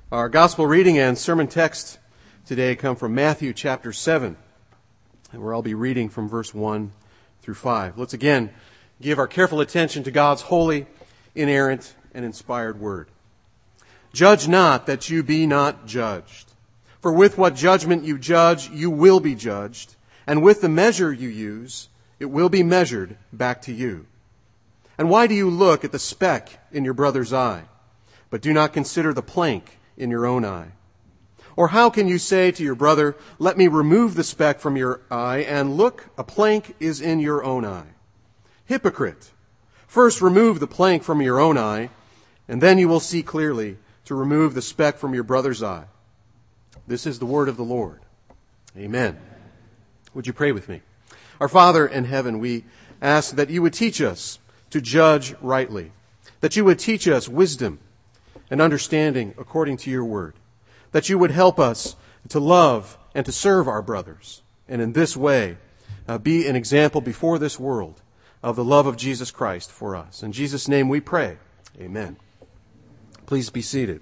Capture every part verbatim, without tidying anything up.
Our gospel reading and sermon text today come from Matthew chapter seven, and where I'll be reading from verse one through five. Let's again give our careful attention to God's holy, inerrant, and inspired word. Judge not that you be not judged. For with what judgment you judge, you will be judged, and with the measure you use, it will be measured back to you. And why do you look at the speck in your brother's eye, but do not consider the plank in your own eye? Or how can you say to your brother, let me remove the speck from your eye, and look, a plank is in your own eye? Hypocrite! First remove the plank from your own eye, and then you will see clearly to remove the speck from your brother's eye. This is the word of the Lord. Amen. Would you pray with me? Our Father in heaven, we ask that you would teach us to judge rightly, that you would teach us wisdom and understanding according to your word, that you would help us to love and to serve our brothers, and in this way uh, be an example before this world of the love of Jesus Christ for us. In Jesus' name we pray. Amen. Please be seated.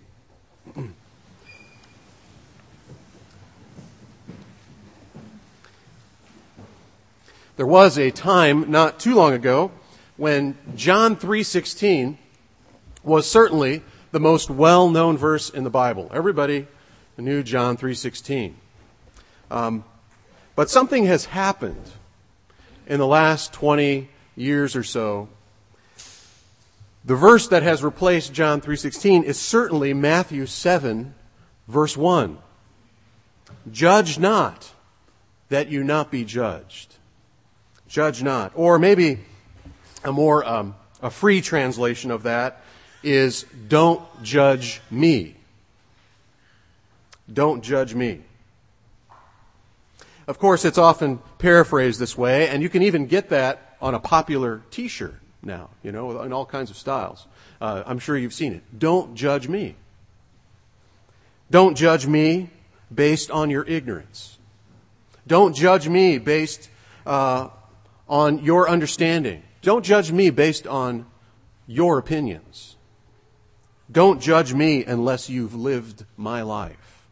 There was a time not too long ago when John three sixteen was certainly the most well-known verse in the Bible. Everybody knew John three sixteen. Um, but something has happened in the last twenty years or so. The verse that has replaced John three sixteen is certainly Matthew seven, verse one. Judge not, that you not be judged. Judge not. Or maybe a more um, a free translation of that is, don't judge me. Don't judge me. Of course, it's often paraphrased this way, and you can even get that on a popular t-shirt now, you know, in all kinds of styles. Uh, I'm sure you've seen it. Don't judge me. Don't judge me based on your ignorance. Don't judge me based uh, on your understanding. Don't judge me based on your opinions. Don't judge me unless you've lived my life.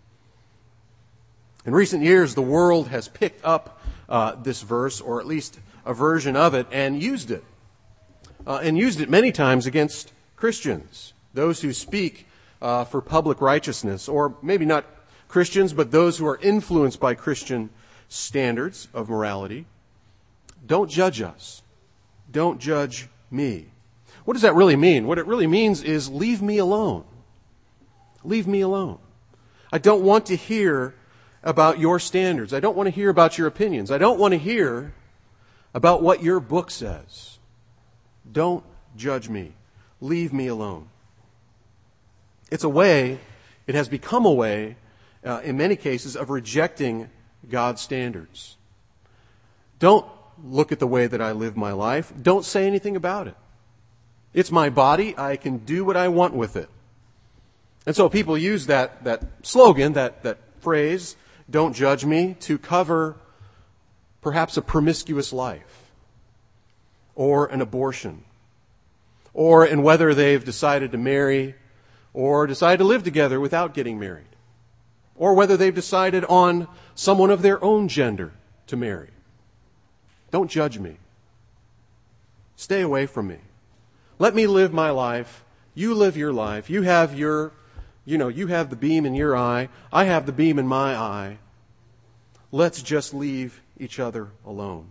In recent years, the world has picked up uh, this verse, or at least a version of it, and used it. Uh, and used it many times against Christians, those who speak uh, for public righteousness, or maybe not Christians, but those who are influenced by Christian standards of morality. Don't judge us. Don't judge me. What does that really mean? What it really means is, leave me alone. Leave me alone. I don't want to hear about your standards. I don't want to hear about your opinions. I don't want to hear about what your book says. Don't judge me. Leave me alone. It's a way, it has become a way, uh, in many cases, of rejecting God's standards. Don't look at the way that I live my life. Don't say anything about it. It's my body. I can do what I want with it. And so people use that, that slogan, that, that phrase, don't judge me, to cover perhaps a promiscuous life, or an abortion, or in whether they've decided to marry or decide to live together without getting married, or whether they've decided on someone of their own gender to marry. Don't judge me. Stay away from me. Let me live my life. You live your life. You have your, you know, you have the beam in your eye. I have the beam in my eye. Let's just leave each other alone.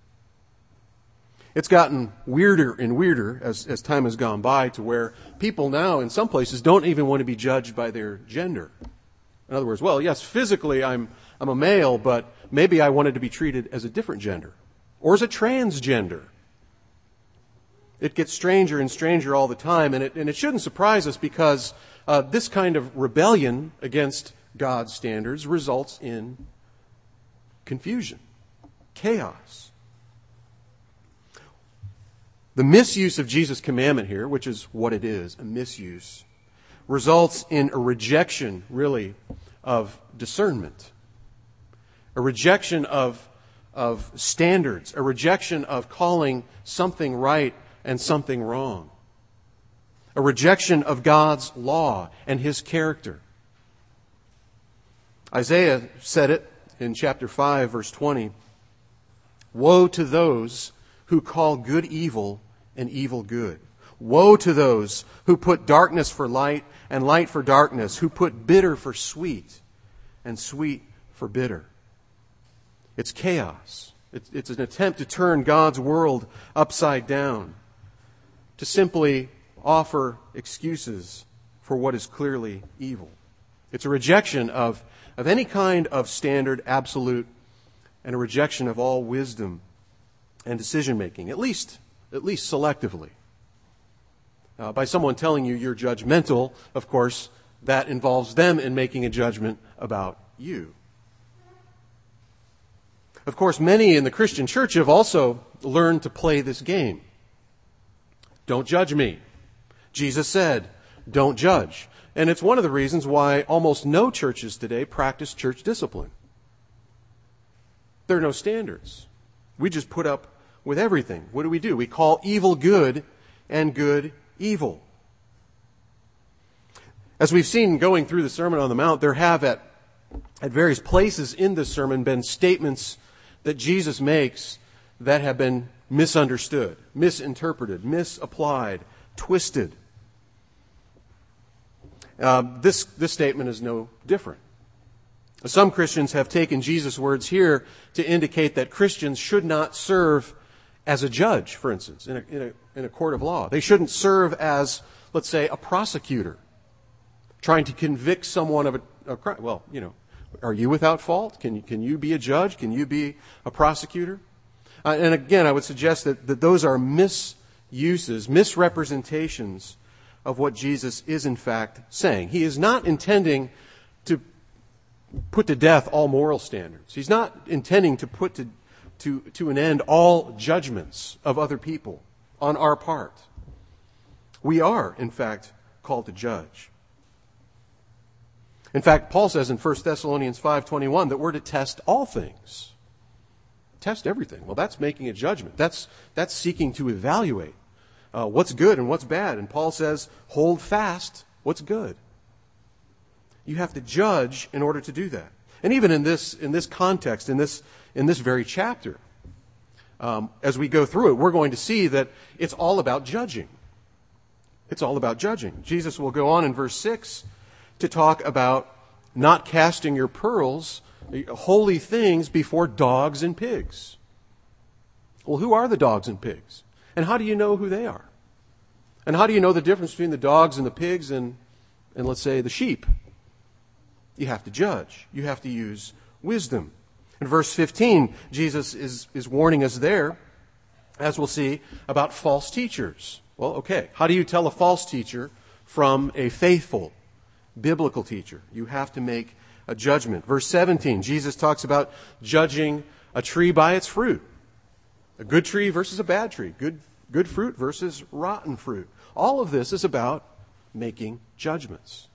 It's gotten weirder and weirder as, as time has gone by, to where people now in some places don't even want to be judged by their gender. In other words, well, yes, physically I'm, I'm a male, but maybe I wanted to be treated as a different gender, or as a transgender. It gets stranger and stranger all the time, and it, and it shouldn't surprise us, because uh, this kind of rebellion against God's standards results in confusion, chaos. The misuse of Jesus' commandment here, which is what it is, a misuse, results in a rejection, really, of discernment, a rejection of, of standards, a rejection of calling something right and something wrong. a rejection of God's law and His character. Isaiah said it in chapter five, verse twenty. Woe to those who call good evil and evil good. Woe to those who put darkness for light and light for darkness, who put bitter for sweet and sweet for bitter. It's chaos. It's an attempt to turn God's world upside down, to simply offer excuses for what is clearly evil. It's a rejection of, of any kind of standard, absolute, and a rejection of all wisdom and decision-making, at least, at least selectively. Uh, by someone telling you you're judgmental, of course, that involves them in making a judgment about you. Of course, many in the Christian church have also learned to play this game. Don't judge me. Jesus said, don't judge. And it's one of the reasons why almost no churches today practice church discipline. There are no standards. We just put up with everything. What do we do? We call evil good and good evil. As we've seen going through the Sermon on the Mount, there have at, at various places in this sermon been statements that Jesus makes that have been misunderstood, misinterpreted, misapplied, twisted. Uh, this, this statement is no different. Some Christians have taken Jesus' words here to indicate that Christians should not serve as a judge, for instance, in a, in a, in a court of law. They shouldn't serve as, let's say, a prosecutor, trying to convict someone of a, a crime. Well, you know, are you without fault? Can you, can you be a judge? Can you be a prosecutor? Uh, and again, I would suggest that, that those are misuses, misrepresentations of what Jesus is in fact saying. He is not intending to put to death all moral standards. He's not intending to put to, to, to an end all judgments of other people on our part. We are, in fact, called to judge. In fact, Paul says in First Thessalonians five twenty-one that we're to test all things. Test everything. Well, that's making a judgment. That's, that's seeking to evaluate uh, what's good and what's bad. And Paul says, hold fast what's good. You have to judge in order to do that. And even in this, in this context, in this, in this very chapter, um, as we go through it, we're going to see that it's all about judging. It's all about judging. Jesus will go on in verse six to talk about not casting your pearls, holy things, before dogs and pigs. Well, who are the dogs and pigs? And how do you know who they are? And how do you know the difference between the dogs and the pigs and, and let's say, the sheep? You have to judge. You have to use wisdom. In verse fifteen, Jesus is, is warning us there, as we'll see, about false teachers. Well, okay, how do you tell a false teacher from a faithful biblical teacher? You have to make a judgment. Verse seventeen, Jesus talks about judging a tree by its fruit. A good tree versus a bad tree. Good, good fruit versus rotten fruit. All of this is about making judgments.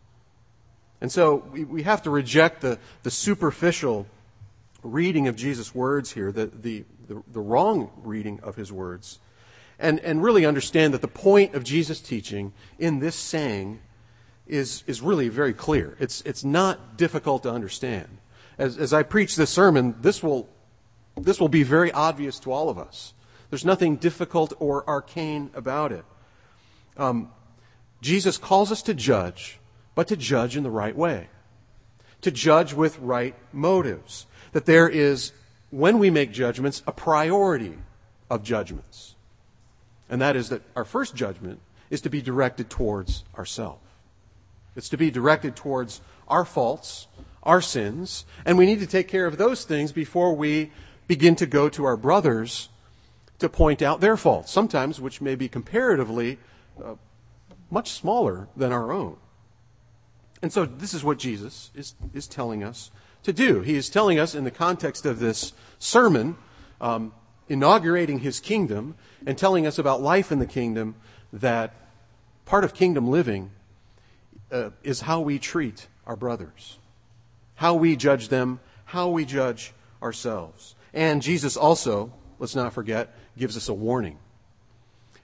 And so we, we have to reject the, the superficial reading of Jesus' words here, the, the, the, the wrong reading of his words, and, and really understand that the point of Jesus' teaching in this saying is, is really very clear. It's, it's not difficult to understand. As, as I preach this sermon, this will, this will be very obvious to all of us. There's nothing difficult or arcane about it. Um, Jesus calls us to judge, but to judge in the right way. To judge with right motives. That there is, when we make judgments, a priority of judgments. And that is that our first judgment is to be directed towards ourselves. It's to be directed towards our faults, our sins, and we need to take care of those things before we begin to go to our brothers to point out their faults, sometimes which may be comparatively uh, much smaller than our own. And so this is what Jesus is, is telling us to do. He is telling us in the context of this sermon, um, inaugurating his kingdom and telling us about life in the kingdom, that part of kingdom living uh, is how we treat our brothers, how we judge them, how we judge ourselves. And Jesus also, let's not forget, gives us a warning.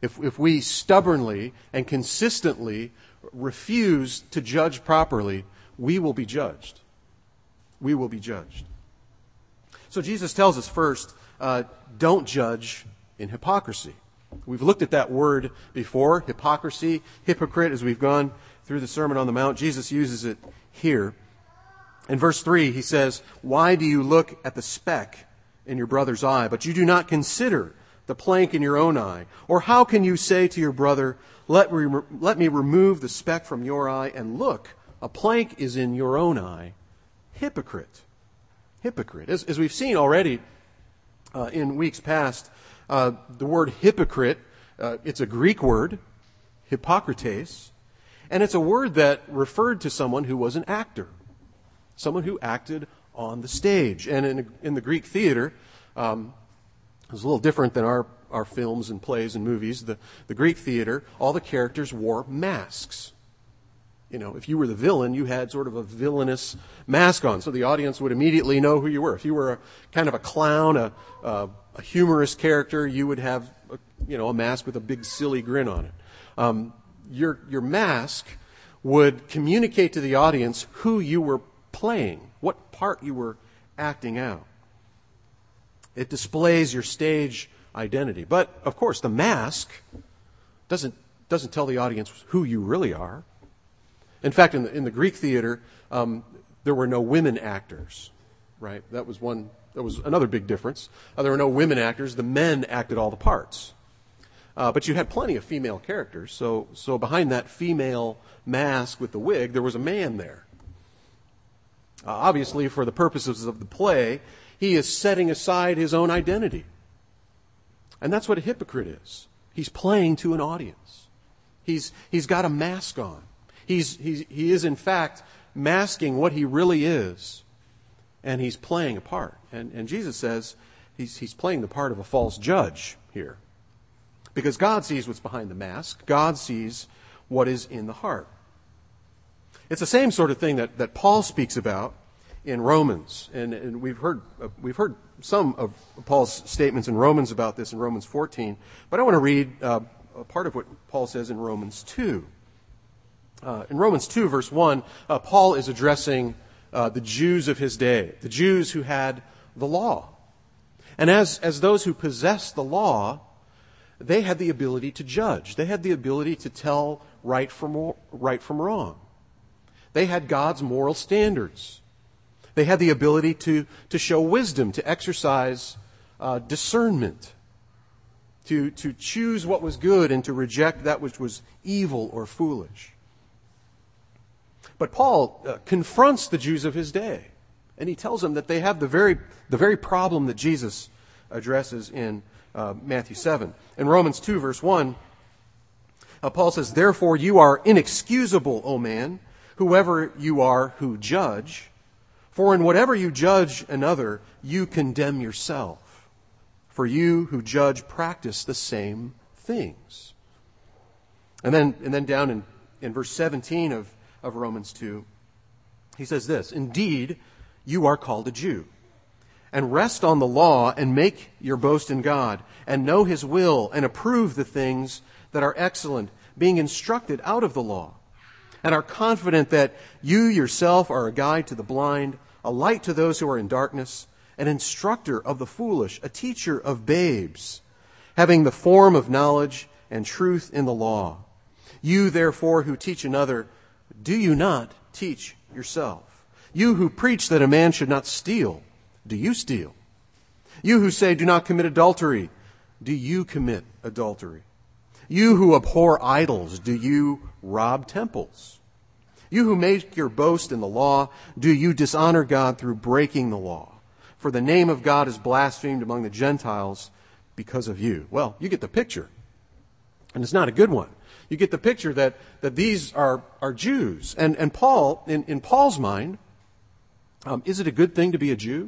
if, if we stubbornly and consistently refuse to judge properly, we will be judged. We will be judged. So Jesus tells us first, uh, don't judge in hypocrisy. We've looked at that word before, hypocrisy, hypocrite, as we've gone through the Sermon on the Mount. Jesus uses it here. In verse three, he says, why do you look at the speck in your brother's eye, but you do not consider the plank in your own eye? Or how can you say to your brother, let me, let me remove the speck from your eye, and look, a plank is in your own eye? Hypocrite. Hypocrite. As, as we've seen already uh, in weeks past, uh, the word hypocrite, uh, it's a Greek word, hypokrites, and it's a word that referred to someone who was an actor, someone who acted on the stage. And in, in the Greek theater, um, it was a little different than our, our films and plays and movies. The, the Greek theater, all the characters wore masks. You know, if you were the villain, you had sort of a villainous mask on, so the audience would immediately know who you were. If you were a, kind of a clown, a, a, a humorous character, you would have, a, you know, a mask with a big silly grin on it. Um, your your mask would communicate to the audience who you were playing, what part you were acting out. It displays your stage identity. But, of course, the mask doesn't doesn't tell the audience who you really are. In fact, in the, in the Greek theater, um, there were no women actors, right? That was one. That was another big difference. Uh, there were no women actors. The men acted all the parts. Uh, but you had plenty of female characters. So, so behind that female mask with the wig, there was a man there. Uh, obviously, for the purposes of the play, he is setting aside his own identity. And that's what a hypocrite is. He's playing to an audience. He's, he's got a mask on. He's, he's, he is, in fact, masking what he really is, and he's playing a part. And, and Jesus says he's, he's playing the part of a false judge here. Because God sees what's behind the mask. God sees what is in the heart. It's the same sort of thing that, that Paul speaks about in Romans. And, and we've heard uh, we've heard some of Paul's statements in Romans about this in Romans fourteen. But I want to read uh, a part of what Paul says in Romans two. Uh, in Romans two, verse one, uh, Paul is addressing uh, the Jews of his day, the Jews who had the law. And as, as those who possessed the law, they had the ability to judge. They had the ability to tell right from, right from wrong. They had God's moral standards. They had the ability to, to show wisdom, to exercise uh, discernment, to, to choose what was good and to reject that which was evil or foolish. But Paul uh, confronts the Jews of his day, and he tells them that they have the very, the very problem that Jesus addresses in uh, Matthew seven. In Romans two, verse one, uh, Paul says, therefore you are inexcusable, O man, whoever you are who judge, for in whatever you judge another, you condemn yourself. For you who judge practice the same things. And then, and then down in, in verse seventeen of of Romans two, he says this, indeed, you are called a Jew, and rest on the law and make your boast in God, and know his will, and approve the things that are excellent, being instructed out of the law, and are confident that you yourself are a guide to the blind, a light to those who are in darkness, an instructor of the foolish, a teacher of babes, having the form of knowledge and truth in the law. You, therefore, who teach another, do you not teach yourself? You who preach that a man should not steal, do you steal? You who say, do not commit adultery, do you commit adultery? You who abhor idols, do you rob temples? You who make your boast in the law, do you dishonor God through breaking the law? For the name of God is blasphemed among the Gentiles because of you. Well, you get the picture. And it's not a good one. You get the picture that, that these are, are Jews. And, and Paul, in, in Paul's mind, um, is it a good thing to be a Jew?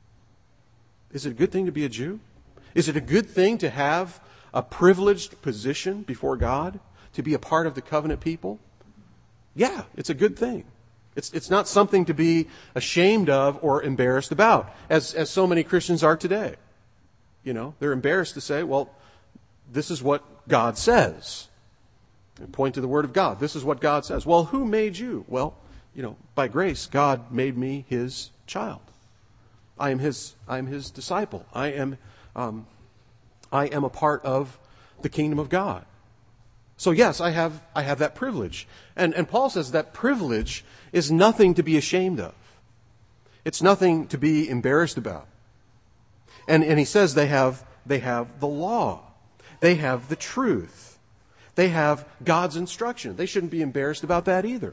Is it a good thing to be a Jew? Is it a good thing to have a privileged position before God? To be a part of the covenant people? Yeah, it's a good thing. It's, it's not something to be ashamed of or embarrassed about, as, as so many Christians are today. You know, they're embarrassed to say, well, this is what God says. And point to the Word of God. This is what God says. Well, who made you? Well, you know, by grace, God made me His child. I am His. I am His disciple. I am. Um, I am a part of the kingdom of God. So yes, I have. I have that privilege. And and Paul says that privilege is nothing to be ashamed of. It's nothing to be embarrassed about. And and he says they have they have the law. They have the truth. They have God's instruction. They shouldn't be embarrassed about that either.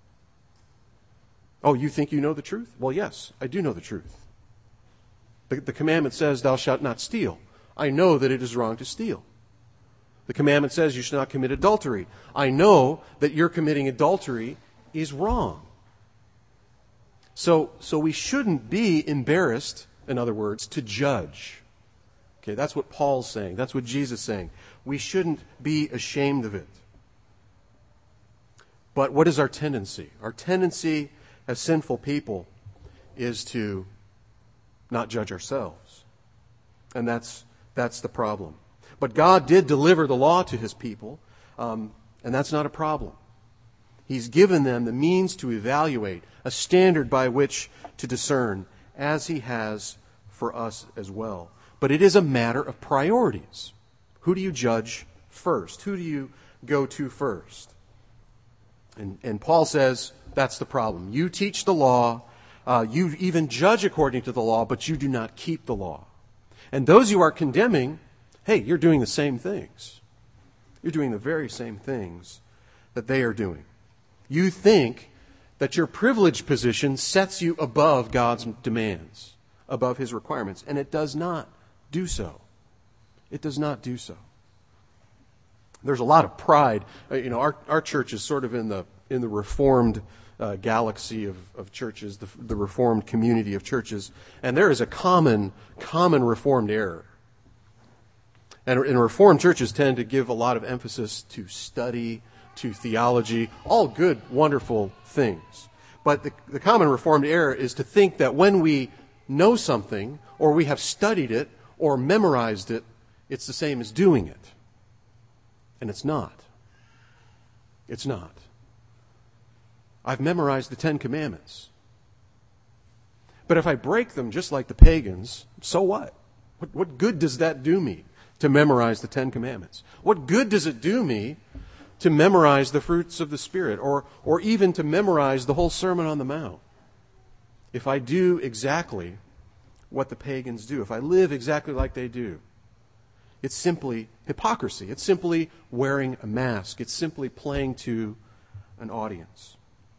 Oh, you think you know the truth? Well, yes, I do know the truth. The, the commandment says, thou shalt not steal. I know that it is wrong to steal. The commandment says you should not commit adultery. I know that you're committing adultery is wrong. So, so we shouldn't be embarrassed, in other words, to judge. Okay, that's what Paul's saying. That's what Jesus is saying. We shouldn't be ashamed of it. But what is our tendency? Our tendency as sinful people is to not judge ourselves. And that's that's the problem. But God did deliver the law to His people, um, and that's not a problem. He's given them the means to evaluate, a standard by which to discern, as He has for us as well. But it is a matter of priorities. Who do you judge first? Who do you go to first? And, and Paul says that's the problem. You teach the law, uh, you even judge according to the law, but you do not keep the law. And those you are condemning, hey, you're doing the same things. You're doing the very same things that they are doing. You think that your privileged position sets you above God's demands, above His requirements, and it does not do so. It does not do so. There's a lot of pride. Uh, you know, our our church is sort of in the in the Reformed uh, galaxy of, of churches, the, the Reformed community of churches, and there is a common common Reformed error. And, and Reformed churches tend to give a lot of emphasis to study, to theology, all good, wonderful things. But the, the common Reformed error is to think that when we know something, or we have studied it, or memorized it, it's the same as doing it. And it's not. It's not. I've memorized the Ten Commandments. But if I break them just like the pagans, so what? What, what good does that do me to memorize the Ten Commandments? What good does it do me to memorize the fruits of the Spirit, or, or even to memorize the whole Sermon on the Mount? If I do exactly what the pagans do, if I live exactly like they do, it's simply hypocrisy. It's simply wearing a mask. It's simply playing to an audience.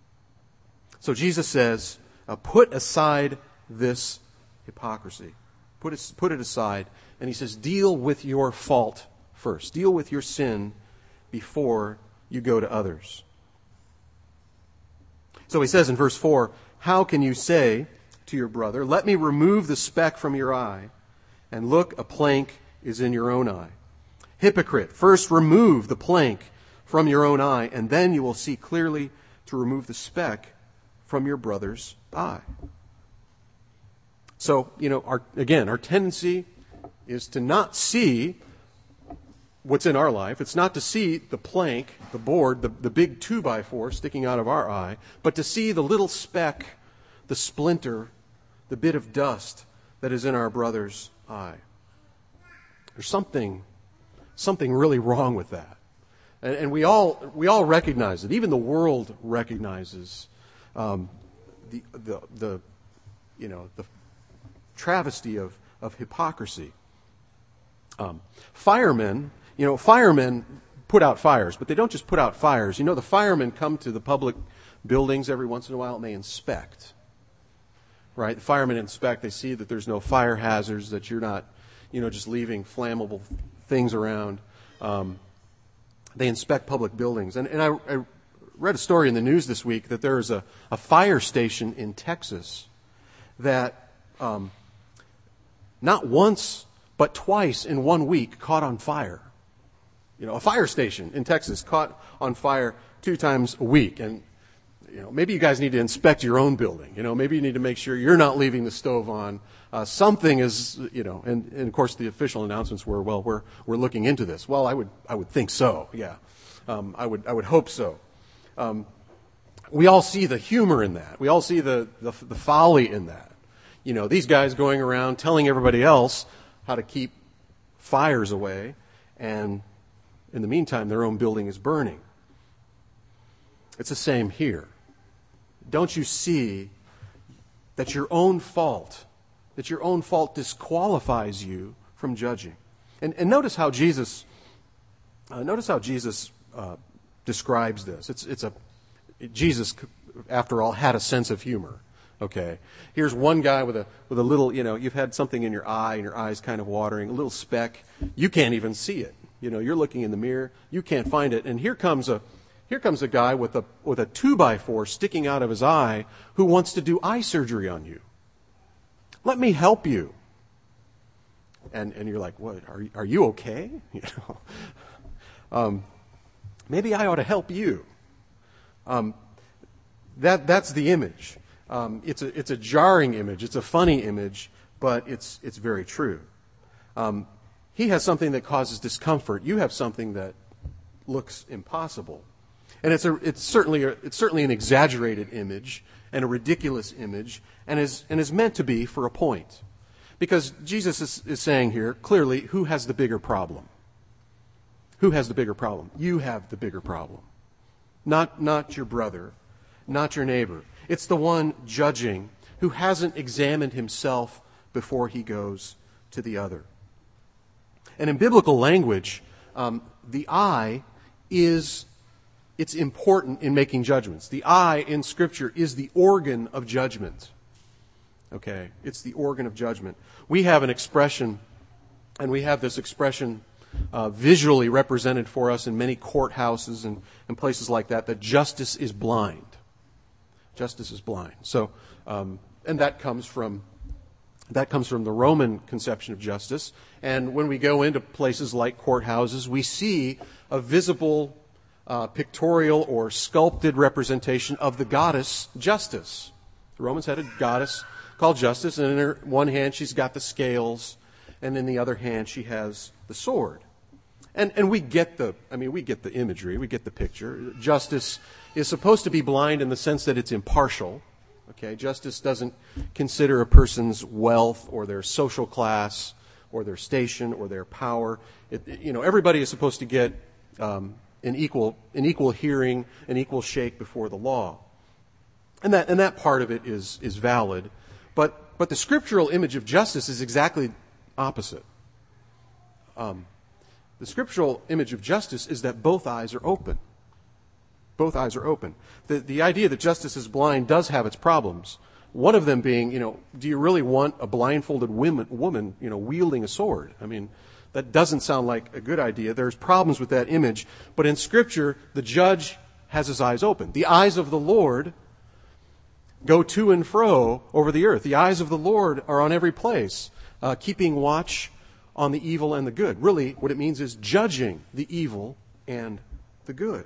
So Jesus says, uh, put aside this hypocrisy. Put it, put it aside. And He says, deal with your fault first. Deal with your sin before you go to others. So He says in verse four, how can you say to your brother, let me remove the speck from your eye, and look, a plank is in your own eye? Hypocrite, first remove the plank from your own eye, and then you will see clearly to remove the speck from your brother's eye. So, you know, our, again, our tendency is to not see what's in our life. It's not to see the plank, the board, the, the big two by four sticking out of our eye, but to see the little speck, the splinter, the bit of dust that is in our brother's eye. There's something, something really wrong with that. And, and we all we all recognize it. Even the world recognizes um, the, the the you know the travesty of, of hypocrisy. Um, firemen, you know, firemen put out fires, but they don't just put out fires. You know, the firemen come to the public buildings every once in a while and they inspect. Right? The firemen inspect. They see that there's no fire hazards, that you're not, you know, just leaving flammable things around. Um, they inspect public buildings. And, and I, I read a story in the news this week that there is a, a fire station in Texas that um, not once but twice in one week caught on fire. You know, a fire station in Texas caught on fire two times a week. And you know, maybe you guys need to inspect your own building. You know, maybe you need to make sure you're not leaving the stove on. Uh, something is, you know, and, and of course the official announcements were, well, we're we're looking into this. Well, I would I would think so. Yeah, um, I would I would hope so. Um, we all see the humor in that. We all see the, the the folly in that. You know, these guys going around telling everybody else how to keep fires away, and in the meantime, their own building is burning. It's the same here. Don't you see that your own fault, that your own fault disqualifies you from judging? And, and notice how Jesus, uh, notice how Jesus uh, describes this. It's it's a Jesus, after all, had a sense of humor. Okay, here's one guy with a with a little, you know, you've had something in your eye and your eye's kind of watering, a little speck. You can't even see it. You know, you're looking in the mirror, you can't find it, and here comes a here comes a guy with a with a two by four sticking out of his eye who wants to do eye surgery on you. Let me help you. And and you're like, what? Are are you okay? You know, um, maybe I ought to help you. Um, that that's the image. Um, it's a it's a jarring image. It's a funny image, but it's it's very true. Um, he has something that causes discomfort. You have something that looks impossible, and it's a it's certainly a, it's certainly an exaggerated image and a ridiculous image, and is and is meant to be for a point, because Jesus is, is saying here clearly, who has the bigger problem? Who has the bigger problem? You have the bigger problem, not not your brother, not your neighbor. It's the one judging who hasn't examined himself before he goes to the other. And in biblical language, um, the eye is, it's important in making judgments. The eye in Scripture is the organ of judgment. Okay, it's the organ of judgment. We have an expression, and we have this expression uh, visually represented for us in many courthouses and, and places like that, that justice is blind. Justice is blind. So, um, and that comes from that comes from the Roman conception of justice. And when we go into places like courthouses, we see a visible, uh, pictorial or sculpted representation of the goddess Justice. The Romans had a goddess called Justice, and in her one hand she's got the scales, and in the other hand she has the sword. And and we get the, I mean, we get the imagery, we get the picture. Justice is supposed to be blind in the sense that it's impartial. Okay, justice doesn't consider a person's wealth or their social class or their station or their power. It, you know, everybody is supposed to get um, an equal an equal hearing, an equal shake before the law, and that and that part of it is is valid. But but the scriptural image of justice is exactly opposite. Um, The scriptural image of justice is that both eyes are open. Both eyes are open. The, the idea that justice is blind does have its problems. One of them being, you know, do you really want a blindfolded woman, woman, you know, wielding a sword? I mean, that doesn't sound like a good idea. There's problems with that image. But in Scripture, the judge has his eyes open. The eyes of the Lord go to and fro over the earth. The eyes of the Lord are on every place, uh, keeping watch on the evil and the good. Really, what it means is judging the evil and the good.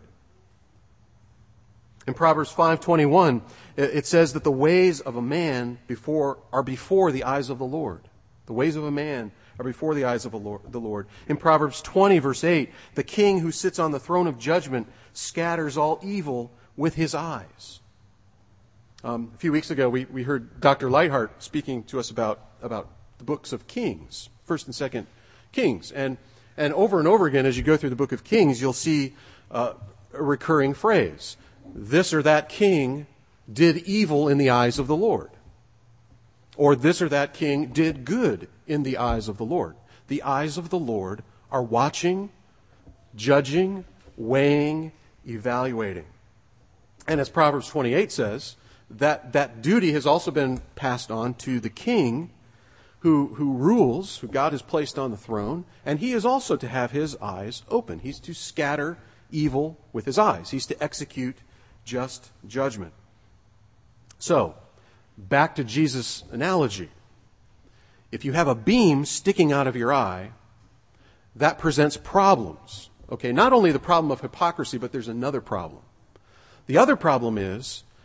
In Proverbs five twenty-one, it says that the ways of a man before are before the eyes of the Lord. The ways of a man are before the eyes of the Lord. In Proverbs twenty, verse eight, the king who sits on the throne of judgment scatters all evil with his eyes. Um, a few weeks ago, we, we heard Doctor Lightheart speaking to us about, about the books of Kings. First and Second Kings. And and over and over again, as you go through the book of Kings, you'll see uh, a recurring phrase. This or that king did evil in the eyes of the Lord. Or this or that king did good in the eyes of the Lord. The eyes of the Lord are watching, judging, weighing, evaluating. And as Proverbs twenty-eight says, that, that duty has also been passed on to the king Who, who rules, who God has placed on the throne, and he is also to have his eyes open. He's to scatter evil with his eyes. He's to execute just judgment. So, back to Jesus' analogy. If you have a beam sticking out of your eye, that presents problems. Okay, not only the problem of hypocrisy, but there's another problem. The other problem is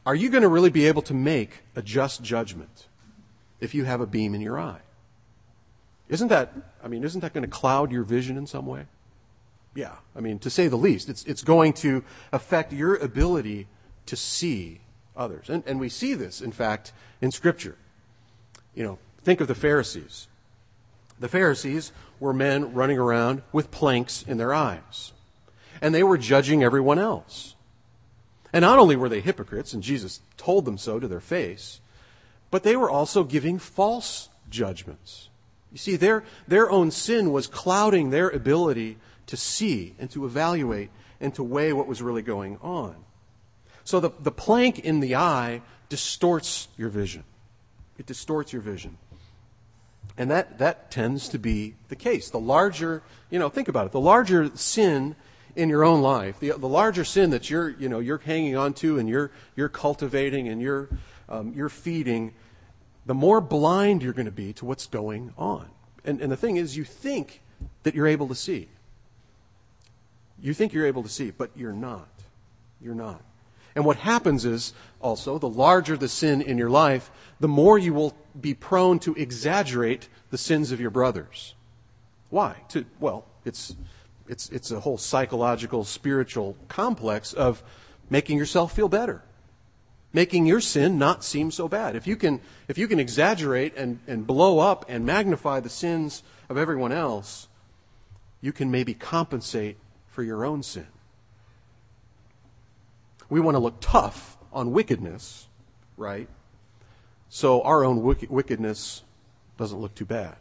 Are you going to really be able to make a just judgment if you have a beam in your eye? Isn't that, I mean, isn't that going to cloud your vision in some way? Yeah, I mean, to say the least, it's it's going to affect your ability to see others. And, and we see this, in fact, in Scripture. You know, think of the Pharisees. The Pharisees were men running around with planks in their eyes. And they were judging everyone else. And not only were they hypocrites, and Jesus told them so to their face, but they were also giving false judgments. You see, their, their own sin was clouding their ability to see and to evaluate and to weigh what was really going on. So the, the plank in the eye distorts your vision. It distorts your vision. And that, that tends to be the case. The larger, you know, think about it, the larger sin in your own life, the, the larger sin that you're, you know, you're hanging on to and you're, you're cultivating and you're, um, you're feeding, the more blind you're going to be to what's going on. And, and the thing is, you think that you're able to see. You think you're able to see, but you're not. You're not. And what happens is, also, the larger the sin in your life, the more you will be prone to exaggerate the sins of your brothers. Why? To, well, it's, it's, it's a whole psychological, spiritual complex of making yourself feel better. Making your sin not seem so bad. If you can, if you can exaggerate and, and blow up and magnify the sins of everyone else, you can maybe compensate for your own sin. We want to look tough on wickedness, right? So our own wickedness doesn't look too bad.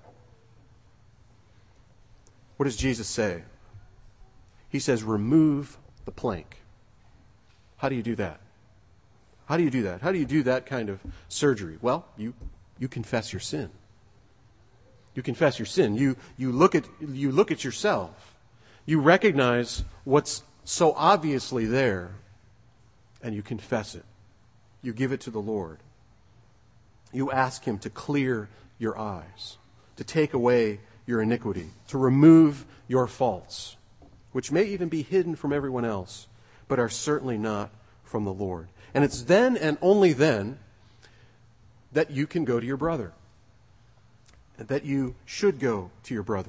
What does Jesus say? He says, remove the plank. How do you do that? How do you do that? How do you do that kind of surgery? Well, you, you confess your sin. You confess your sin. You, you, look at, you look at yourself. You recognize what's so obviously there, and you confess it. You give it to the Lord. You ask Him to clear your eyes, to take away your iniquity, to remove your faults, which may even be hidden from everyone else, but are certainly not from the Lord. And it's then and only then that you can go to your brother, and that you should go to your brother.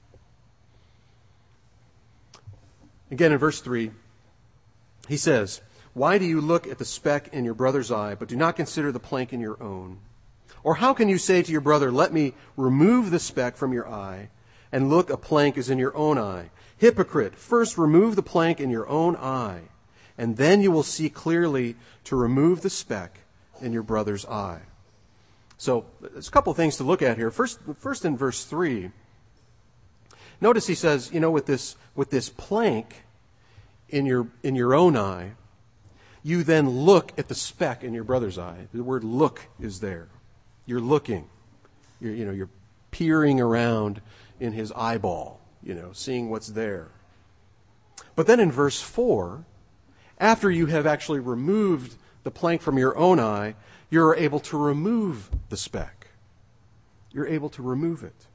Again, in verse three, he says, why do you look at the speck in your brother's eye, but do not consider the plank in your own? Or how can you say to your brother, let me remove the speck from your eye, and look, a plank is in your own eye? Hypocrite, first remove the plank in your own eye, and then you will see clearly to remove the speck in your brother's eye. So there's a couple of things to look at here. First, first in verse three, notice he says, you know, with this with this plank in your in your own eye, you then look at the speck in your brother's eye. The word look is there. You're looking. You're, you know, you're peering around in his eyeball, you know, seeing what's there. But then in verse four, after you have actually removed the plank from your own eye, you're able to remove the speck. You're able to remove it.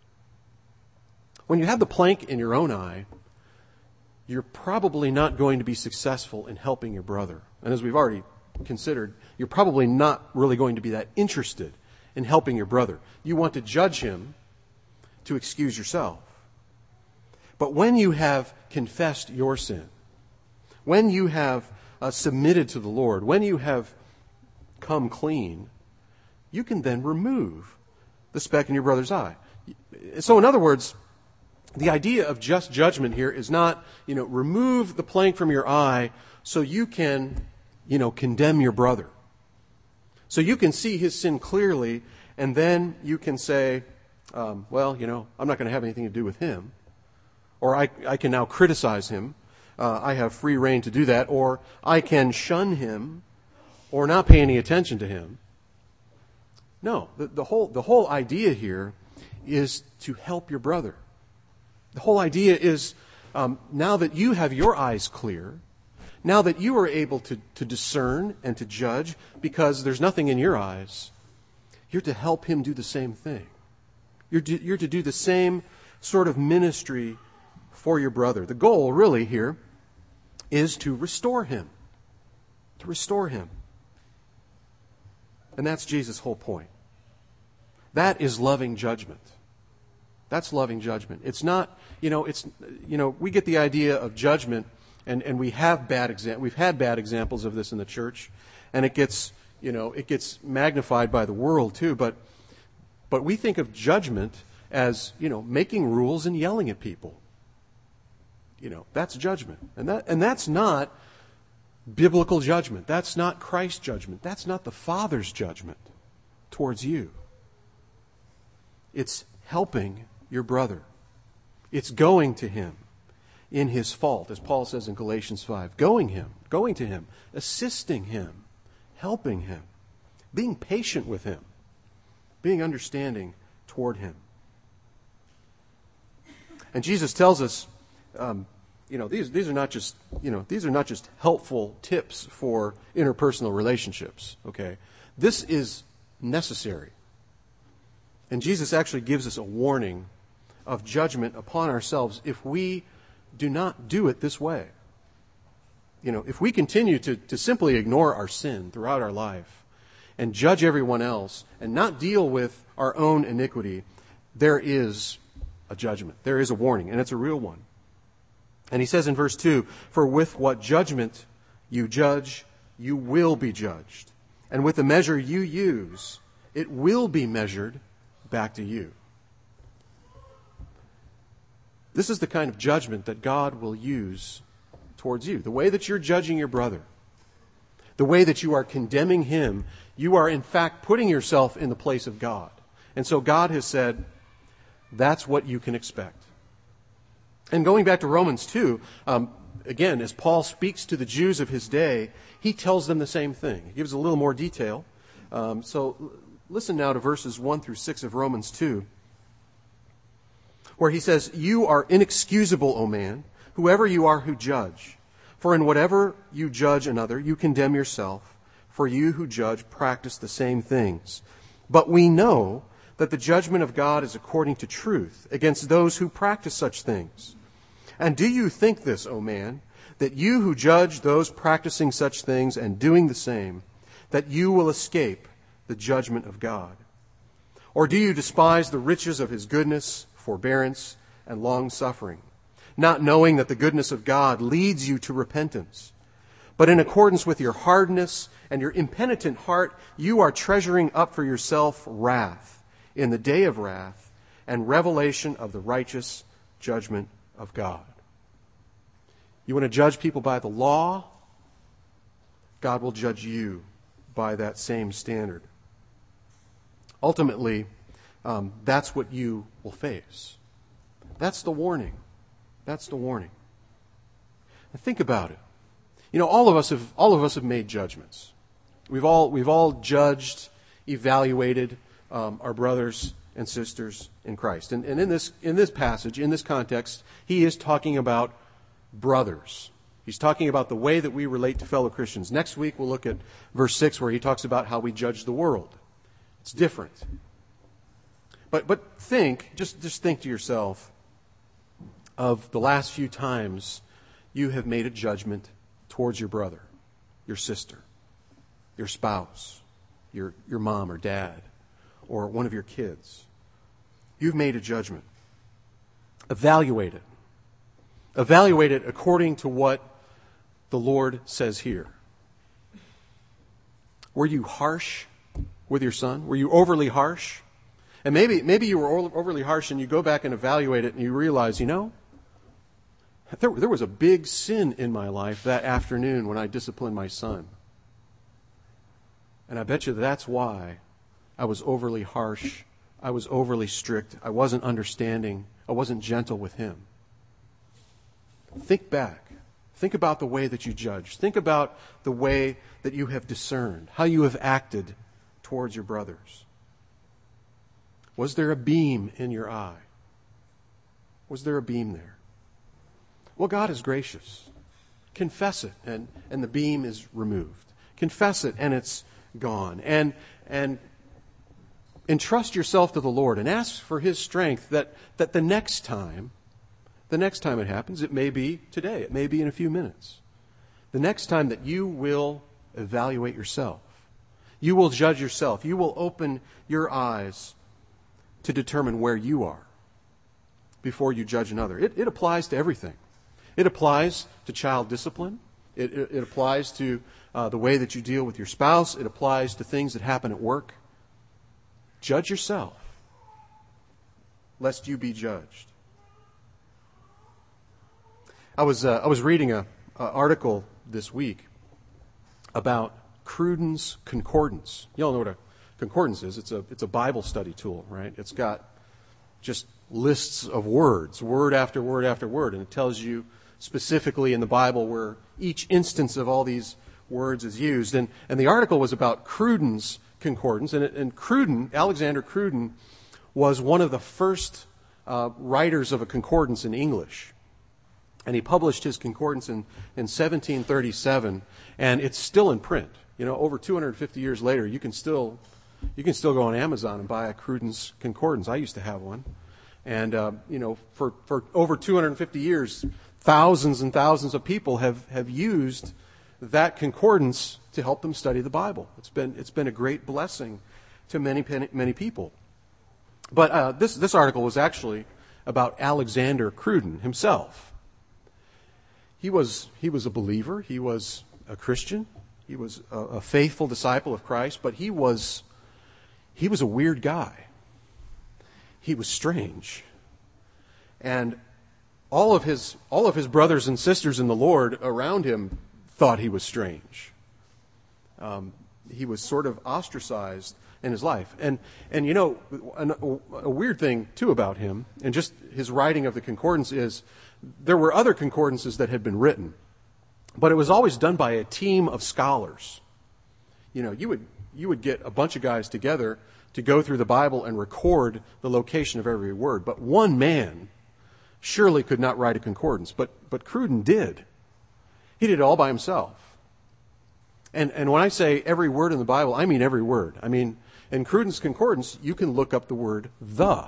When you have the plank in your own eye, you're probably not going to be successful in helping your brother. And as we've already considered, you're probably not really going to be that interested in helping your brother. You want to judge him to excuse yourself. But when you have confessed your sin, when you have uh, submitted to the Lord, when you have come clean, you can then remove the speck in your brother's eye. So in other words, the idea of just judgment here is not, you know, remove the plank from your eye so you can, you know, condemn your brother. So you can see his sin clearly, and then you can say, um, well, you know, I'm not going to have anything to do with him. Or I, I can now criticize him. Uh, I have free reign to do that. Or I can shun him or not pay any attention to him. No, the, the whole the whole idea here is to help your brother. The whole idea is, um, now that you have your eyes clear, now that you are able to, to discern and to judge because there's nothing in your eyes, you're to help him do the same thing. You're to, you're to do the same sort of ministry for your brother. The goal really here is to restore him. To restore him. And that's Jesus' whole point. That is loving judgment. That's loving judgment. It's not, you know, it's, you know, we get the idea of judgment, and, and we have bad exa- we've had bad examples of this in the church, and it gets, you know, it gets magnified by the world too, but but we think of judgment as, you know, making rules and yelling at people. You know, that's judgment. And that and that's not biblical judgment. That's not Christ's judgment. That's not the Father's judgment towards you. It's helping your brother. It's going to him in his fault, as Paul says in Galatians five. Going him, going to him, assisting him, helping him, being patient with him, being understanding toward him. And Jesus tells us, um, you know, these these are not just you know these are not just helpful tips for interpersonal relationships. Okay, this is necessary. And Jesus actually gives us a warning of judgment upon ourselves if we do not do it this way. You know, if we continue to, to simply ignore our sin throughout our life and judge everyone else and not deal with our own iniquity, there is a judgment. There is a warning, and it's a real one. And he says in verse two, "For with what judgment you judge, you will be judged. And with the measure you use, it will be measured back to you." This is the kind of judgment that God will use towards you. The way that you're judging your brother, the way that you are condemning him, you are in fact putting yourself in the place of God. And so God has said, that's what you can expect. And going back to Romans two, um, again, as Paul speaks to the Jews of his day, he tells them the same thing. He gives a little more detail. Um, so listen now to verses one through six of Romans two, where he says, "You are inexcusable, O man, whoever you are who judge. For in whatever you judge another, you condemn yourself. For you who judge practice the same things. But we know that the judgment of God is according to truth against those who practice such things. And do you think this, O man, that you who judge those practicing such things and doing the same, that you will escape the judgment of God? Or do you despise the riches of his goodness, forbearance, and long-suffering, not knowing that the goodness of God leads you to repentance? But in accordance with your hardness and your impenitent heart, you are treasuring up for yourself wrath in the day of wrath and revelation of the righteous judgment of God." You want to judge people by the law? God will judge you by that same standard. Ultimately, um, that's what you will face. That's the warning. That's the warning. Now think about it. You know, all of us have all of us have made judgments. We've all we've all judged, evaluated um, our brothers and sisters in Christ. And, and in this in this passage, in this context, he is talking about brothers. He's talking about the way that we relate to fellow Christians. Next week we'll look at verse six, where he talks about how we judge the world. It's different. But but think, just, just think to yourself of the last few times you have made a judgment towards your brother, your sister, your spouse, your, your mom or dad, or one of your kids. You've made a judgment. Evaluate it. Evaluate it according to what the Lord says here. Were you harsh with your son? Were you overly harsh? And maybe maybe you were overly harsh, and you go back and evaluate it and you realize, you know, there, there was a big sin in my life that afternoon when I disciplined my son. And I bet you that's why I was overly harsh. I was overly strict. I wasn't understanding. I wasn't gentle with him. Think back. Think about the way that you judge. Think about the way that you have discerned, how you have acted towards your brothers. Was there a beam in your eye? Was there a beam there? Well, God is gracious. Confess it, and, and the beam is removed. Confess it, and it's gone. And and entrust yourself to the Lord and ask for his strength that, that the next time, the next time it happens, it may be today, it may be in a few minutes. The next time that you will evaluate yourself, You will judge yourself. You will open your eyes to determine where you are before you judge another. It, it applies to everything. It applies to child discipline. It, it, it applies to uh, the way that you deal with your spouse. It applies to things that happen at work. Judge yourself, lest you be judged. I was uh, I was reading a, a article this week about Cruden's Concordance. You all know what a concordance is. It's a it's a Bible study tool, right? It's got just lists of words, word after word after word, and it tells you specifically in the Bible where each instance of all these words is used. And and the article was about Cruden's Concordance, and, it, and Cruden, Alexander Cruden, was one of the first uh, writers of a concordance in English. And he published his concordance in, in seventeen thirty-seven, and it's still in print. You know, over two hundred fifty years later, you can still you can still go on Amazon and buy a Cruden's Concordance. I used to have one. And, uh, you know, for, for over two hundred fifty years, thousands and thousands of people have, have used that concordance to help them study the Bible. It's been it's been a great blessing to many many people. But uh, this this article was actually about Alexander Cruden himself. He was he was a believer. He was a Christian. He was a, a faithful disciple of Christ. But he was he was a weird guy. He was strange, and all of his all of his brothers and sisters in the Lord around him thought he was strange. Um, he was sort of ostracized in his life. And, and you know, an, a weird thing, too, about him, and just his writing of the concordance is, there were other concordances that had been written, but it was always done by a team of scholars. You know, you would, you would get a bunch of guys together to go through the Bible and record the location of every word. But one man surely could not write a concordance, but, but Cruden did. He did it all by himself. And and when I say every word in the Bible, I mean every word. I mean, in Cruden's Concordance, you can look up the word the.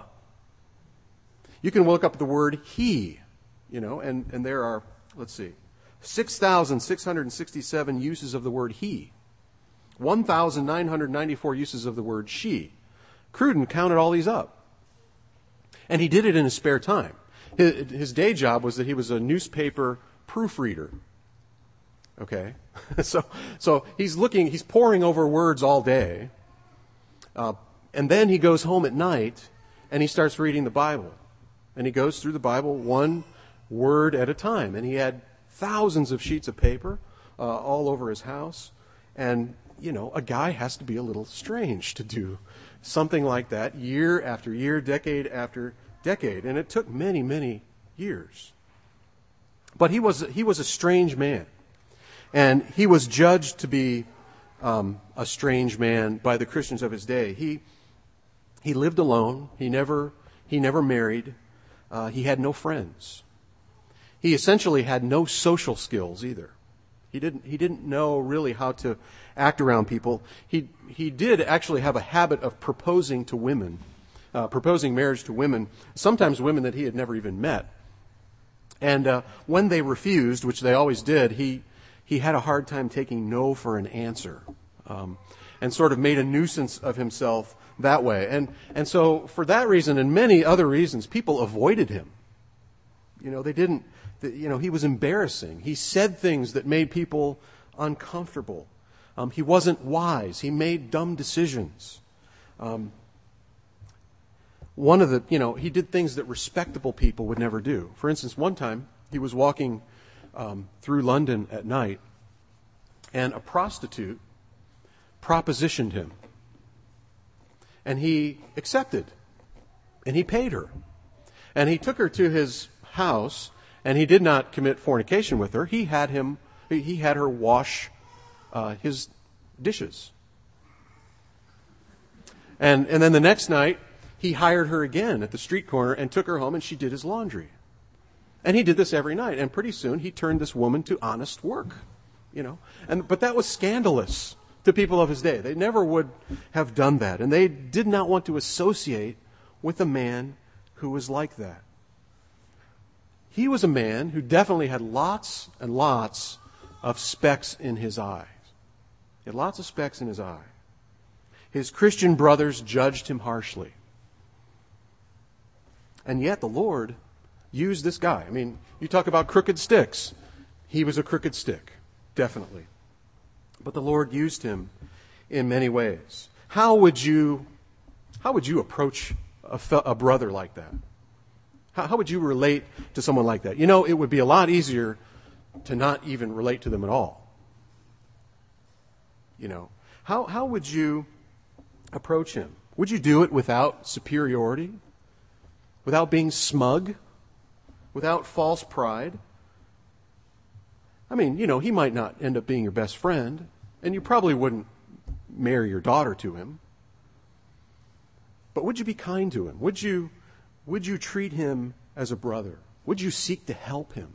You can look up the word he, you know, and, and there are, let's see, six thousand six hundred sixty-seven uses of the word he, one thousand nine hundred ninety-four uses of the word she. Cruden counted all these up. And he did it in his spare time. His, his day job was that he was a newspaper proofreader. Okay, so so he's looking, he's poring over words all day, uh, and then he goes home at night and he starts reading the Bible, and he goes through the Bible one word at a time, and he had thousands of sheets of paper uh, all over his house, and you know, a guy has to be a little strange to do something like that year after year, decade after decade, and it took many many years. But he was he was a strange man. And he was judged to be um, a strange man by the Christians of his day. He he lived alone. He never he never married. Uh, he had no friends. He essentially had no social skills either. He didn't he didn't know really how to act around people. He he did actually have a habit of proposing to women, uh, proposing marriage to women. Sometimes women that he had never even met. And uh, when they refused, which they always did, he. He had a hard time taking no for an answer, um, and sort of made a nuisance of himself that way. And and so for that reason and many other reasons, people avoided him. You know, they didn't, you know, he was embarrassing. He said things that made people uncomfortable. Um, he wasn't wise. He made dumb decisions. Um, one of the, you know, he did things that respectable people would never do. For instance, one time he was walking Um, through London at night, and a prostitute propositioned him, and he accepted, and he paid her, and he took her to his house, and he did not commit fornication with her. He had him, he had her wash uh, his dishes, and and then the next night he hired her again at the street corner and took her home, and she did his laundry. And he did this every night, and pretty soon he turned this woman to honest work, you know. And but that was scandalous to people of his day. They never would have done that, and they did not want to associate with a man who was like that. He was a man who definitely had lots and lots of specks in his eyes. He had lots of specks in his eye. His Christian brothers judged him harshly. And yet the Lord used this guy. I mean, you talk about crooked sticks. He was a crooked stick, definitely. But the Lord used him in many ways. How would you, how would you approach a, fe- a brother like that? How, how would you relate to someone like that? You know, it would be a lot easier to not even relate to them at all. You know, how how would you approach him? Would you do it without superiority? Without being smug? Without false pride? I mean, you know, he might not end up being your best friend, and you probably wouldn't marry your daughter to him. But would you be kind to him? Would you, would you treat him as a brother? Would you seek to help him?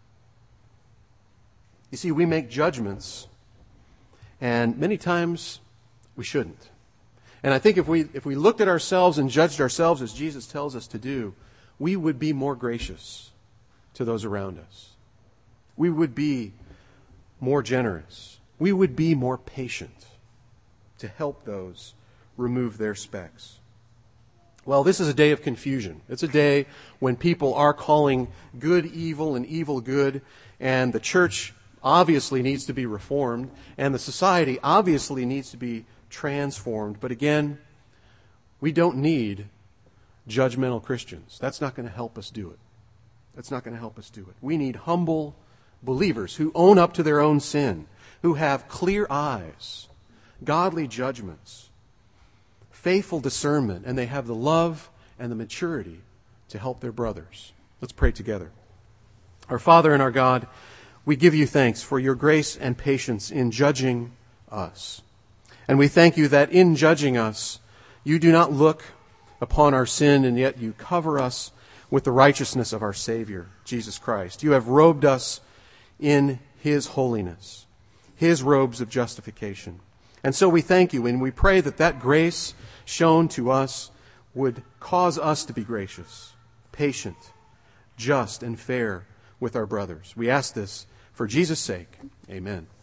You see, we make judgments, and many times we shouldn't. And I think if we if we looked at ourselves and judged ourselves as Jesus tells us to do, we would be more gracious to those around us. We would be more generous. We would be more patient to help those remove their specks. Well, this is a day of confusion. It's a day when people are calling good evil and evil good, and the church obviously needs to be reformed, and the society obviously needs to be transformed. But again, we don't need judgmental Christians. That's not going to help us do it. That's not going to help us do it. We need humble believers who own up to their own sin, who have clear eyes, godly judgments, faithful discernment, and they have the love and the maturity to help their brothers. Let's pray together. Our Father and our God, we give you thanks for your grace and patience in judging us. And we thank you that in judging us, you do not look upon our sin, and yet you cover us with the righteousness of our Savior, Jesus Christ. You have robed us in his holiness, his robes of justification. And so we thank you, and we pray that that grace shown to us would cause us to be gracious, patient, just, and fair with our brothers. We ask this for Jesus' sake. Amen.